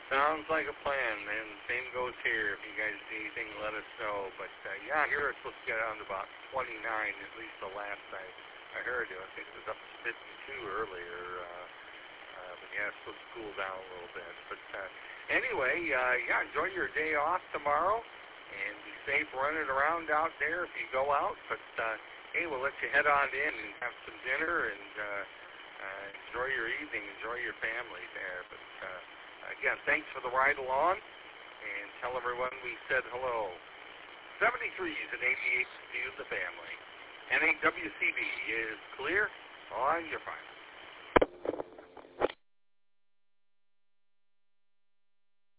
Sounds like a plan, and same goes here. If you guys need anything, let us know. But yeah, here it's supposed to get down to about 29, at least the last I heard. I think it was up to 52 earlier. But yeah, it's supposed to cool down a little bit. But anyway, yeah, enjoy your day off tomorrow, and be safe running around out there if you go out. But hey, we'll let you head on in and have some dinner and enjoy your evening, enjoy your family there. But again, thanks for the ride along, and tell everyone we said hello. 73s and 88s to you, the family. NAWCB is clear on your final.